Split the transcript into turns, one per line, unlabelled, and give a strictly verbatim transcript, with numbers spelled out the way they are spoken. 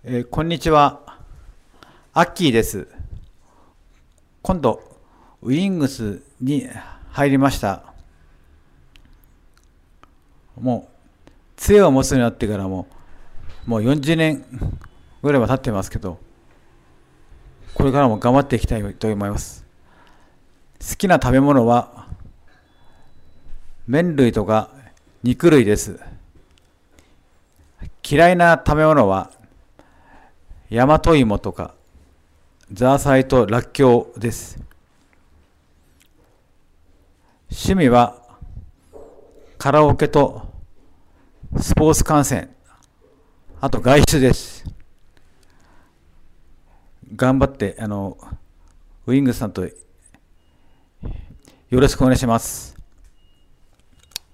えーこんにちは。アッキーです。今度、ウィングスに入りました。もう、杖を持つようになってからも、もうよんじゅうねんぐらいは経ってますけど、これからも頑張っていきたいと思います。好きな食べ物は、麺類とか肉類です。嫌いな食べ物は、大和芋とか、ザーサイとらっきょうです。趣味はカラオケとスポーツ観戦、あと外出です。頑張って、あの、ウィングスさんとよろしくお願いします。